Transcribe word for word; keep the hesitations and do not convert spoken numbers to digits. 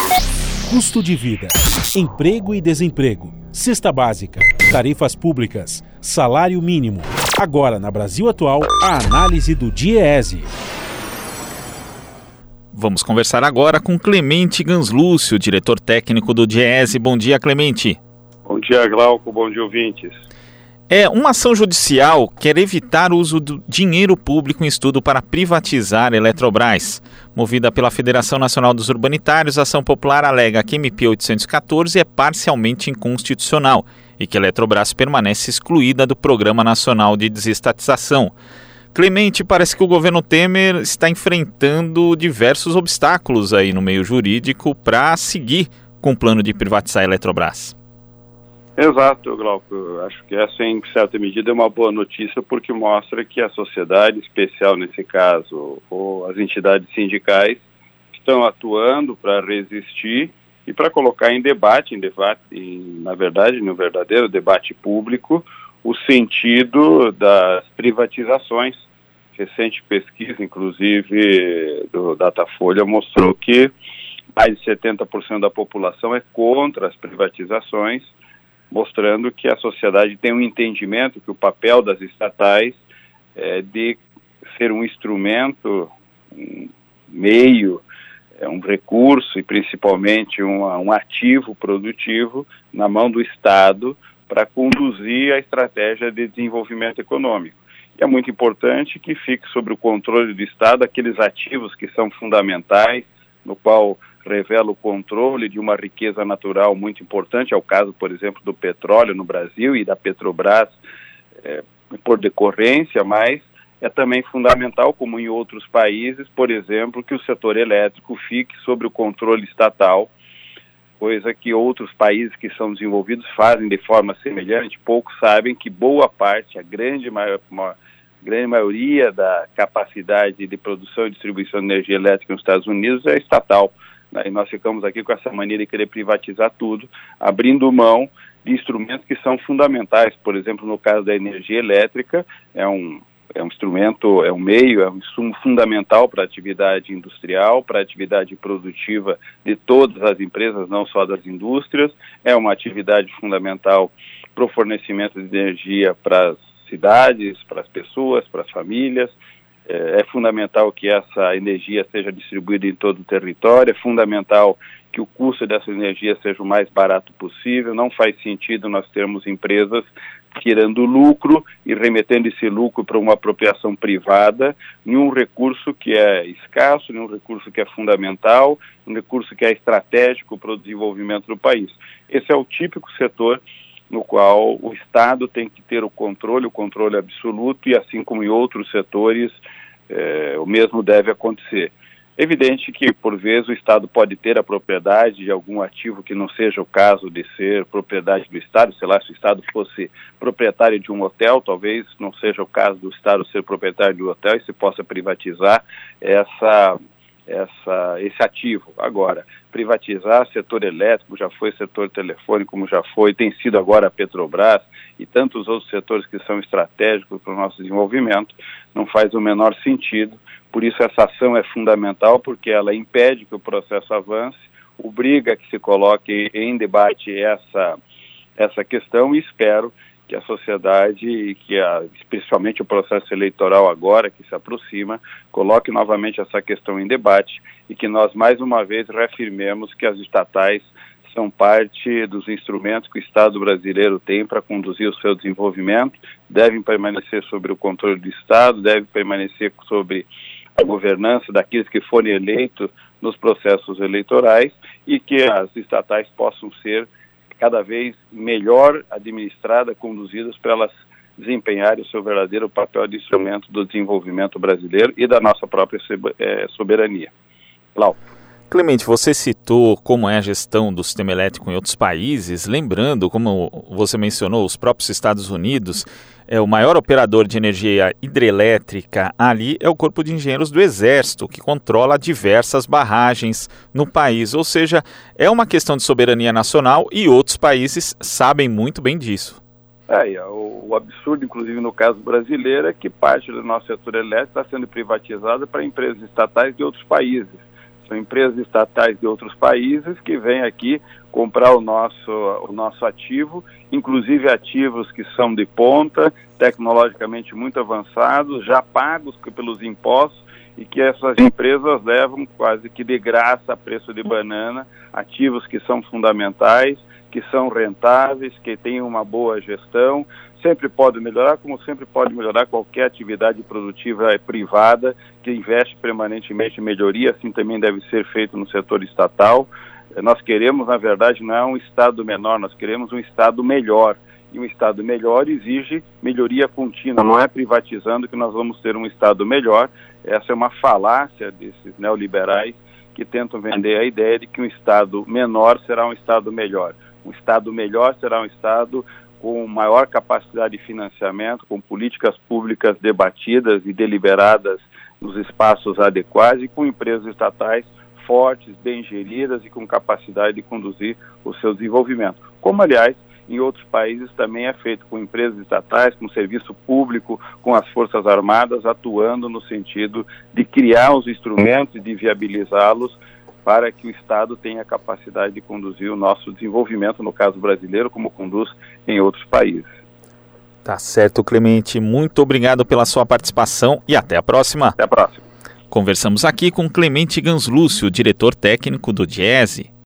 Custo de vida, emprego e desemprego, cesta básica, tarifas públicas, salário mínimo. Agora, na Brasil Atual, a análise do DIEESE. Vamos conversar agora com Clemente Ganslúcio, diretor técnico do DIEESE. Bom dia, Clemente. Bom dia, Glauco. Bom dia, ouvintes. É, uma ação judicial quer evitar o uso do dinheiro público em estudo para privatizar a Eletrobras. Movida pela Federação Nacional dos Urbanitários, a ação popular alega que a M P oitocentos e quatorze é parcialmente inconstitucional e que a Eletrobras permanece excluída do Programa Nacional de Desestatização. Clemente, parece que o governo Temer está enfrentando diversos obstáculos aí no meio jurídico para seguir com o plano de privatizar a Eletrobras. Exato, Glauco. Acho que essa, em certa medida, é uma boa notícia porque mostra que a sociedade, especial nesse caso, ou as entidades sindicais, estão atuando para resistir e para colocar em debate, em debate, em, na verdade, no verdadeiro debate público, o sentido das privatizações. Recente pesquisa, inclusive, do Datafolha, mostrou que mais de setenta por cento da população é contra as privatizações, mostrando que a sociedade tem um entendimento que o papel das estatais é de ser um instrumento, um meio, é um recurso e principalmente um, um ativo produtivo na mão do Estado para conduzir a estratégia de desenvolvimento econômico. E é muito importante que fique sob o controle do Estado aqueles ativos que são fundamentais, no qual revela o controle de uma riqueza natural muito importante, é o caso, por exemplo, do petróleo no Brasil e da Petrobras, é, por decorrência, mas é também fundamental, como em outros países, por exemplo, que o setor elétrico fique sob o controle estatal, coisa que outros países que são desenvolvidos fazem de forma semelhante. Poucos sabem que boa parte, a grande, maior, uma, grande maioria da capacidade de produção e distribuição de energia elétrica nos Estados Unidos é estatal. E nós ficamos aqui com essa mania de querer privatizar tudo, abrindo mão de instrumentos que são fundamentais. Por exemplo, no caso da energia elétrica, é um, é um instrumento, é um meio, é um insumo fundamental para a atividade industrial, para a atividade produtiva de todas as empresas, não só das indústrias. É uma atividade fundamental para o fornecimento de energia para as cidades, para as pessoas, para as famílias. É fundamental que essa energia seja distribuída em todo o território, é fundamental que o custo dessa energia seja o mais barato possível. Não faz sentido nós termos empresas tirando lucro e remetendo esse lucro para uma apropriação privada, nenhum recurso que é escasso, nenhum recurso que é fundamental, um recurso que é estratégico para o desenvolvimento do país. Esse é o típico setor no qual o Estado tem que ter o controle, o controle absoluto, e assim como em outros setores, eh, o mesmo deve acontecer. É evidente que, por vezes, o Estado pode ter a propriedade de algum ativo que não seja o caso de ser propriedade do Estado. Sei lá, se o Estado fosse proprietário de um hotel, talvez não seja o caso do Estado ser proprietário de um hotel e se possa privatizar essa... Essa, esse ativo. Agora, privatizar setor elétrico, já foi setor telefônico, como já foi, tem sido agora a Petrobras e tantos outros setores que são estratégicos para o nosso desenvolvimento, não faz o menor sentido. Por isso essa ação é fundamental, porque ela impede que o processo avance, obriga que se coloque em debate essa, essa questão, e espero que a sociedade, que a, especialmente o processo eleitoral agora, que se aproxima, coloque novamente essa questão em debate e que nós, mais uma vez, reafirmemos que as estatais são parte dos instrumentos que o Estado brasileiro tem para conduzir o seu desenvolvimento, devem permanecer sob o controle do Estado, devem permanecer sobre a governança daqueles que forem eleitos nos processos eleitorais, e que as estatais possam ser cada vez melhor administradas, conduzidas para elas desempenharem o seu verdadeiro papel de instrumento do desenvolvimento brasileiro e da nossa própria soberania. Cláudio. Clemente, você citou como é a gestão do sistema elétrico em outros países, lembrando, como você mencionou, os próprios Estados Unidos, é o maior operador de energia hidrelétrica ali é o Corpo de Engenheiros do Exército, que controla diversas barragens no país, ou seja, é uma questão de soberania nacional e outros países sabem muito bem disso. É, o, o absurdo, inclusive no caso brasileiro, é que parte do nosso setor elétrico está sendo privatizada para empresas estatais de outros países. São empresas estatais de outros países que vêm aqui comprar o nosso, o nosso ativo, inclusive ativos que são de ponta, tecnologicamente muito avançados, já pagos pelos impostos, e que essas empresas levam quase que de graça a preço de banana, ativos que são fundamentais, que são rentáveis, que têm uma boa gestão. Sempre pode melhorar, como sempre pode melhorar qualquer atividade produtiva privada que investe permanentemente em melhoria, assim também deve ser feito no setor estatal. Nós queremos, na verdade, não é um Estado menor, nós queremos um Estado melhor. E um Estado melhor exige melhoria contínua, não é privatizando que nós vamos ter um Estado melhor. Essa é uma falácia desses neoliberais que tentam vender a ideia de que um Estado menor será um Estado melhor. Um Estado melhor será um Estado com maior capacidade de financiamento, com políticas públicas debatidas e deliberadas nos espaços adequados e com empresas estatais fortes, bem geridas e com capacidade de conduzir o seu desenvolvimento. Como, aliás, em outros países também é feito com empresas estatais, com serviço público, com as Forças Armadas, atuando no sentido de criar os instrumentos e de viabilizá-los para que o Estado tenha a capacidade de conduzir o nosso desenvolvimento, no caso brasileiro, como conduz em outros países. Tá certo, Clemente. Muito obrigado pela sua participação e até a próxima. Até a próxima. Conversamos aqui com Clemente Ganslúcio, diretor técnico do Diese.